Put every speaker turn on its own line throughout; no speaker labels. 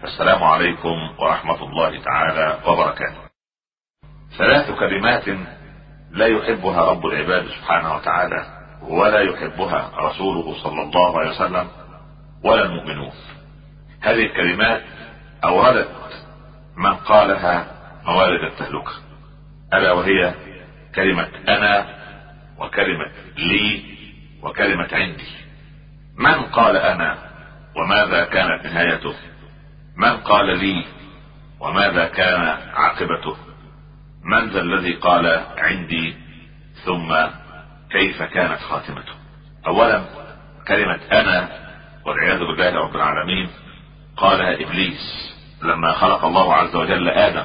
السلام عليكم ورحمة الله تعالى وبركاته. 3 كلمات لا يحبها رب العباد سبحانه وتعالى، ولا يحبها رسوله صلى الله عليه وسلم ولا المؤمنون. هذه الكلمات أوردت من قالها موارد التهلكة، ألا وهي كلمة أنا، وكلمة لي، وكلمة عندي. من قال أنا وماذا كانت نهايته؟ من قال لي وماذا كان عاقبته؟ من ذا الذي قال عندي ثم كيف كانت خاتمته؟ اولا كلمة انا والعياذ بالله رب العالمين قالها ابليس لما خلق الله عز وجل ادم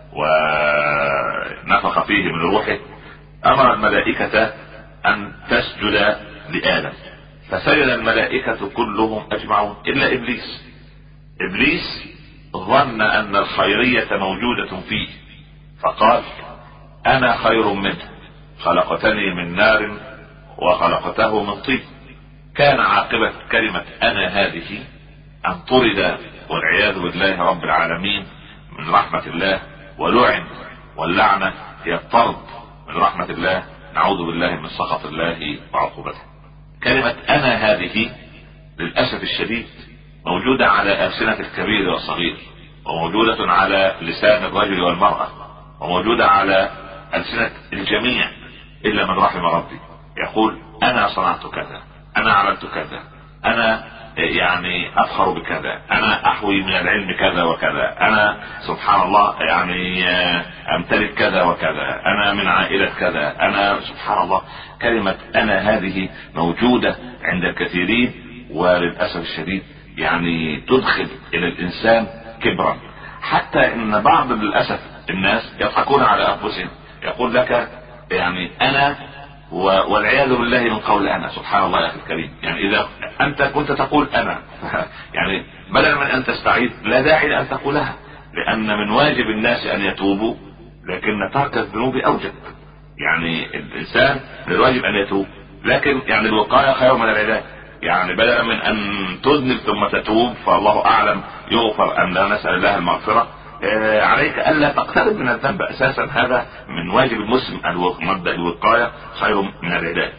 ونفخ فيه من روحه، امر الملائكة ان تسجد لادم، فسجد الملائكة كلهم اجمعون الا ابليس. ابليس ظن ان الخيرية موجودة فيه فقال انا خير منه، خلقتني من نار وخلقته من طين. كان عاقبة كلمة انا هذه ان طرد والعياذ بالله رب العالمين من رحمة الله ولعن، واللعنة هي الطرد من رحمة الله، نعوذ بالله من سخط الله وعقوبته. كلمة انا هذه للأسف الشديد موجودة على ألسنة الكبير والصغير، وموجودة على لسان الرجل والمرأة، وموجودة على ألسنة الجميع إلا من رحم ربي. يقول أنا صنعت كذا، أنا عملت كذا، أنا يعني أفخر بكذا، أنا أحوي من العلم كذا وكذا، أنا سبحان الله يعني أمتلك كذا وكذا، أنا من عائلة كذا، أنا سبحان الله. كلمة أنا هذه موجودة عند الكثيرين، وللأسف الشديد يعني تدخل إلى الإنسان كبرا، حتى إن بعض للأسف الناس يضحكون على أنفسهم. يقول لك يعني أنا والعياذ بالله من قول أنا. سبحان الله يا أخي الكريم، يعني إذا أنت كنت تقول أنا يعني بدل من أن تستعيد لا داعي لأن تقولها، لأن من واجب الناس أن يتوبوا، لكن ترك الذنوب أوجب. يعني الإنسان من الواجب أن يتوب، لكن يعني الوقاية خير من العلاج. يعني بدلا من أن تذنب ثم تتوب فالله أعلم يغفر أم لا، نسأل الله المغفرة، عليك ألا تقترب من الذنب أساسا. هذا من واجب المسلم، مبدأ الوقاية خير من العلاج.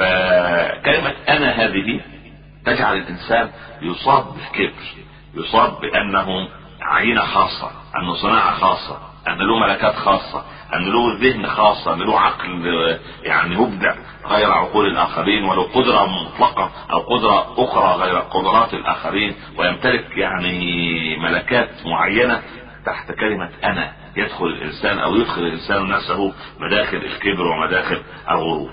فكلمة أنا هذه تجعل الإنسان يصاب بالكبر، يصاب بأنه عينة خاصة، أنه صناعة خاصة، أن له ملكات خاصة، أن له ذهن خاصة، أن له عقل يعني مبدع غير عقول الآخرين، ولو قدرة مطلقة أو قدرة أخرى غير قدرات الآخرين، ويمتلك يعني ملكات معينة. تحت كلمة أنا يدخل الإنسان أو يدخل الإنسان نفسه مداخل الكبر ومداخل الغرور.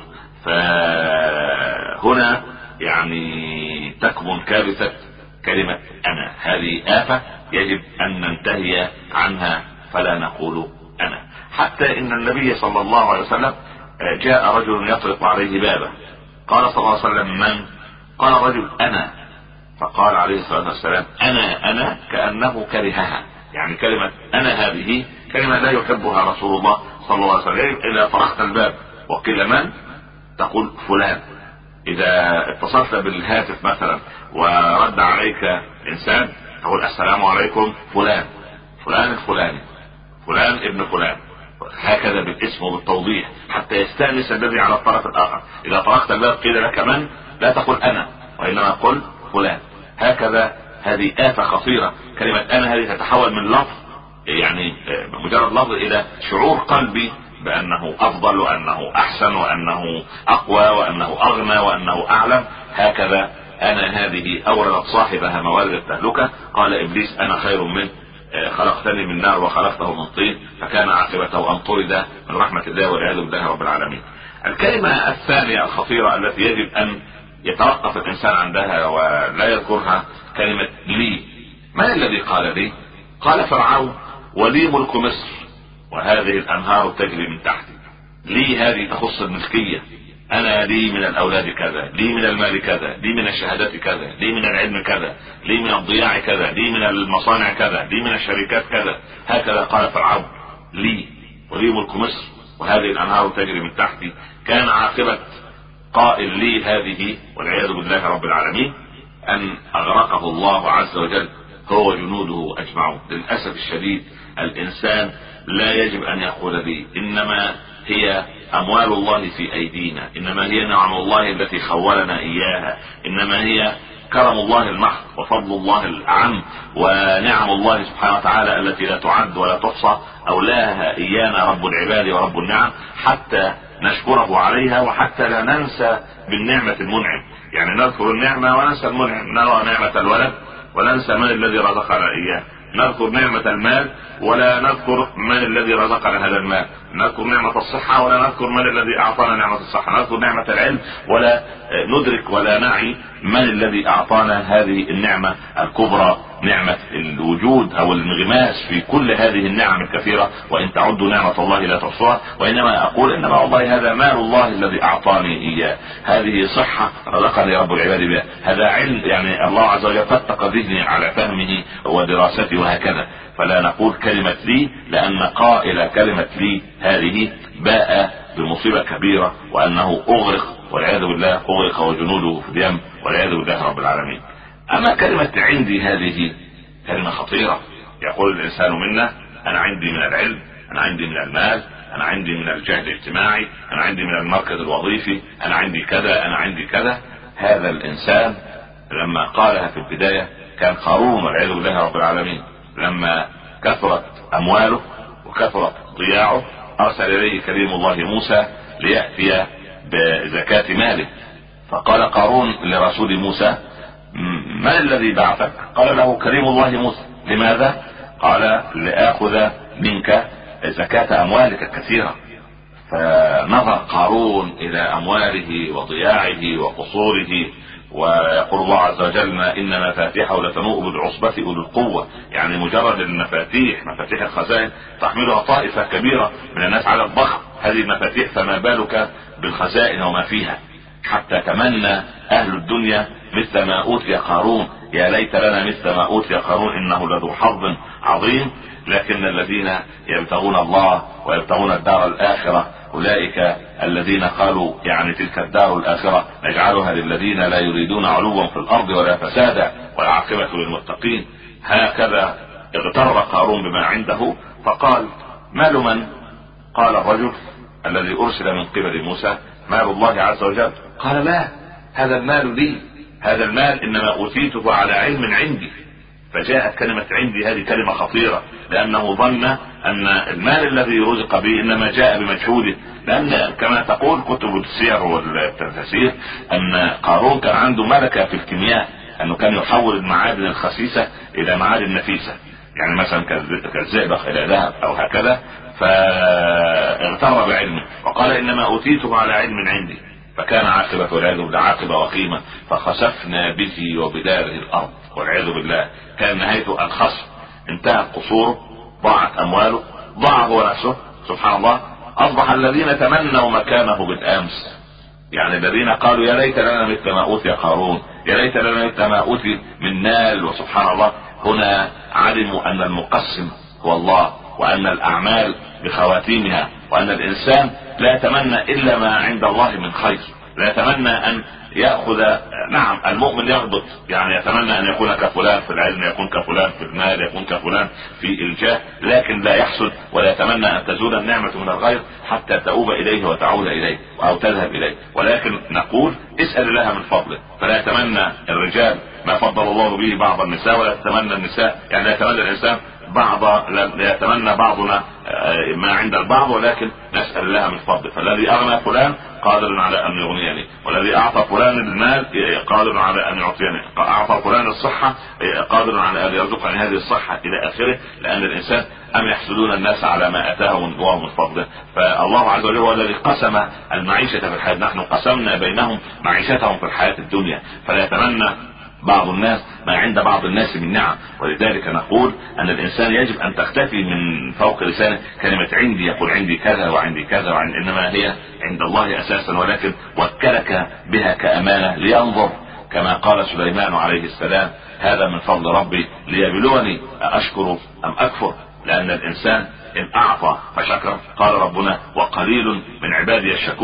فهنا يعني تكمن كارثة كلمة أنا. هذه آفة يجب أن ننتهي عنها، فلا نقول أنا. حتى إن النبي صلى الله عليه وسلم جاء رجل يطرق عليه بابه، قال صلى الله عليه وسلم من؟ قال الرجل أنا، فقال عليه الصلاة والسلام أنا كأنه كرهها. يعني كلمة أنا هذه كلمة لا يحبها رسول الله صلى الله عليه وسلم. إذا طرقت الباب وقيل من، تقول فلان. إذا اتصلت بالهاتف مثلا ورد عليك إنسان تقول السلام عليكم فلان، فلان الفلاني، فلان ابن فلان، هكذا بالاسم وبالتوضيح حتى يستأنس الذي على الطرف الآخر. إذا طرقت الباب قيل لك من، لا تقول أنا وإنما قل فلان. هكذا هذه آفة خطيرة. كلمة أنا هذه تتحول من لفظ يعني مجرد لفظ إلى شعور قلبي بأنه أفضل وأنه أحسن وأنه أقوى وأنه أغنى وأنه أعلم. هكذا أنا هذه أوردت صاحبها موارد التهلكة. قال إبليس أنا خير منه، خلقتني من نار وخلقته من طين، فكان عاقبته أن طرد من رحمة الله والعياذ بالله رب العالمين. الكلمة الثانية الخطيرة التي يجب أن يتوقف الإنسان عندها ولا يذكرها كلمة لي. من الذي قال لي؟ قال فرعون ولي ملك مصر وهذه الأنهار تجري من تحتي. لي هذه تخص الملكية، أنا لي من الأولاد كذا، لي من المال كذا، لي من الشهادات كذا، لي من العلم كذا، لي من الضياع كذا، لي من المصانع كذا، لي من الشركات كذا. هكذا قال فرعون لي ولي ملك مصر وهذه الأنهار تجري من تحتي. كان عاقبة قائل لي هذه والعياذ بالله رب العالمين أن أغرقه الله عز وجل هو وجنوده اجمعون. للاسف الشديد الانسان لا يجب ان يقول لي انما هي اموال الله في ايدينا، انما هي نعم الله التي خولنا اياها، انما هي كرم الله المحض وفضل الله الاعم ونعم الله سبحانه وتعالى التي لا تعد ولا تحصى اولاها ايانا رب العباد ورب النعم، حتى نشكره عليها وحتى لا ننسى بالنعمة المنعم. يعني نذكر النعمة وننسى المنعم، نرى نعمة الولد وننسى من الذي رزقنا اياه، نذكر نعمة المال ولا نذكر من الذي رزقنا هذا المال، نذكر نعمة الصحة ولا نذكر من الذي اعطانا نعمة الصحة، نذكر نعمة العلم ولا ندرك ولا نعي من الذي اعطانا هذه النعمة الكبرى، نعمة الوجود او الانغماس في كل هذه النعم الكثيرة، وان تعدوا نعمة الله لا تحصوها. وانما اقول انما والله هذا مال الله الذي اعطاني اياه، هذه صحة رزقني رب العباد بها، هذا علم يعني الله عز وجل فتق ذهني على فهمه ودراسته وهكذا. فلا نقول كلمة لي، لان قائل كلمة لي هذه باء بمصيبة كبيرة، وانه اغرق والعياذ بالله، اغرق وجنوده في اليم والعياذ بالله رب العالمين. اما كلمة عندي هذه كلمة خطيرة. يقول الانسان منا انا عندي من العلم، انا عندي من المال، انا عندي من الجهد الاجتماعي، انا عندي من المركز الوظيفي، انا عندي كذا، انا عندي كذا. هذا الانسان لما قالها في البداية كان قارون والعياذ بالله رب العالمين، لما كثرت امواله وكثرت ضياعه ارسل اليه كريم الله موسى ليأتي بزكاة ماله. فقال قارون لرسول موسى من الذي بعثك؟ قال له كريم الله موسى. لماذا؟ قال لآخذ منك زكاة اموالك الكثيرة. فنظر قارون الى امواله وضياعه وقصوره، ويقول الله عز وجل ان مفاتيحه لتنوء بالعصبة اولي القوة، يعني مجرد المفاتيح مفاتيح الخزائن تحملها طائفة كبيرة من الناس على الضخم، هذه المفاتيح فما بالك بالخزائن وما فيها. حتى تمنى اهل الدنيا مثل ما اوتي قارون، يا ليت لنا مثل ما اوتي قارون انه لذو حظ عظيم. لكن الذين يبتغون الله ويبتغون الدار الاخرة اولئك الذين قالوا يعني تلك الدار الاخرة نجعلها للذين لا يريدون علوا في الارض ولا فسادا والعاقبة للمتقين. هكذا اغتر قارون بما عنده فقال مال من؟ قال الرجل الذي ارسل من قبل موسى مال الله عز وجل. قال لا، هذا المال لي، هذا المال انما اوتيته على علم عندي. فجاءت كلمة عندي هذه كلمة خطيرة، لانه ظن ان المال الذي رزق به انما جاء بمجهوده، لان كما تقول كتب السير والتفاسير ان قارون كان عنده ملكة في الكيمياء، انه كان يحول المعادن الخسيسة الى معادن نفيسة، يعني مثلا كالزئبق الى ذهب او هكذا. فاغتر بعلمه وقال انما اوتيته على علم عندي، فكان عاقبة والعياذ بالله عاقبة وخيمة، فخسفنا به وبداره الارض والعياذ بالله. كان نهايته الخسف، انتهت قصوره، ضاعت امواله، ضاع هو نفسه. سبحان الله، اصبح الذين تمنوا مكانه بالامس، يعني الذين قالوا يا ليت لنا مثل ما اوتي قارون، يا ليت لنا مثل ما اوتي من مال، وسبحان الله هنا علموا ان المقسم هو الله، وان الاعمال بخواتيمها، وان الانسان لا يتمنى الا ما عند الله من خير، لا يتمنى ان يأخذ. نعم المؤمن يغبط، يعني يتمنى ان يكون كفلان في العلم، يكون كفلان في المال، يكون كفلان في الجاه، لكن لا يحسد ولا يتمنى ان تزول النعمة من الغير حتى تؤوب اليه وتعود اليه او تذهب اليه. ولكن نقول اسأل الله من فضله. فلا يتمنى الرجال ما فضل الله به بعض النساء، ولا يتمنى النساء، يعني لا يتمنى الانسان لا يتمنى بعضنا ما عند البعض، ولكن نسأل الله من فضله. فالذي اغنى فلان قادر على ان يغنيني، والذي اعطى فلان المال قادر على ان يعطيني، اعطى فلان الصحة قادر على ان يرزقني هذه الصحة الى اخره. لان الانسان ام يحسدون الناس على ما اتاهم الله من فضله. فالله عز وجل هو الذي قسم المعيشة في الحياة، نحن قسمنا بينهم معيشتهم في الحياة الدنيا. فلا يتمنى بعض الناس ما عند بعض الناس من نعم. ولذلك نقول ان الانسان يجب ان تختفي من فوق لسانه كلمة عندي، يقول عندي كذا وعندي كذا وعندي، انما هي عند الله اساسا، ولكن وكلك بها كامانة لينظر، كما قال سليمان عليه السلام هذا من فضل ربي ليبلوني أشكر ام اكفر. لان الانسان ان اعطى فشكر، قال ربنا وقليل من عبادي الشكور.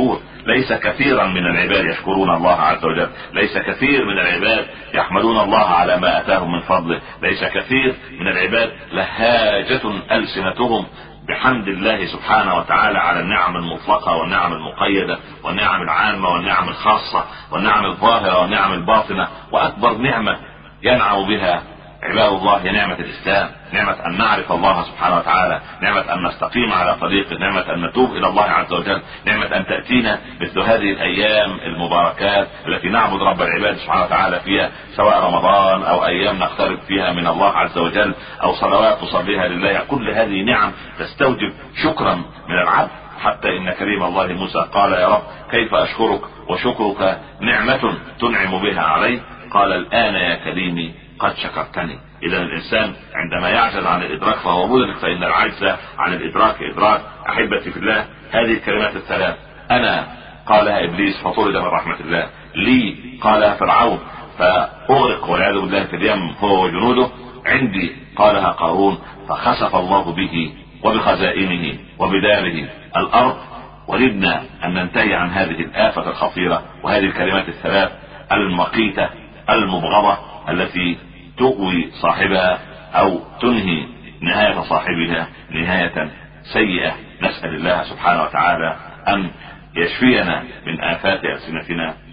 ليس كثيرا من العباد يشكرون الله عز وجل، ليس كثير من العباد يحمدون الله على ما اتاهم من فضله، ليس كثير من العباد لهاجة ألسنتهم بحمد الله سبحانه وتعالى على النعم المطلقة والنعم المقيدة والنعم العامة والنعم الخاصة والنعم الظاهرة والنعم الباطنة. واكبر نعمة ينعم بها عباد الله هي نعمة الاسلام، نعمة ان نعرف الله سبحانه وتعالى، نعمة ان نستقيم على طريقه، نعمة ان نتوب الى الله عز وجل، نعمة ان تأتينا مثل هذه الايام المباركات التي نعبد رب العباد سبحانه وتعالى فيها، سواء رمضان او ايام نقترب فيها من الله عز وجل او صلوات تصليها لله. كل هذه نعم تستوجب شكرا من العبد. حتى ان كريم الله موسى قال يا رب كيف اشكرك وشكرك نعمة تنعم بها علي؟ قال الان يا كريمي قد شكرتني. اذا الانسان عندما يعجز عن الادراك فهو مدرك، فان العجز عن الادراك ادراك. احبتي في الله، هذه الكلمات الثلاث انا قالها ابليس فطرد من رحمة الله، لي قالها فرعون فاغرق والعياذ بالله في اليم هو وجنوده، عندي قالها قارون فخسف الله به وبخزائنه وبداره الارض. ولدنا ان ننتهي عن هذه الآفة الخطيرة وهذه الكلمات الثلاث المقيتة المبغضة التي تؤوي صاحبها او تنهي نهاية صاحبها نهاية سيئة. نسأل الله سبحانه وتعالى ان يشفينا من آفات ألسنتنا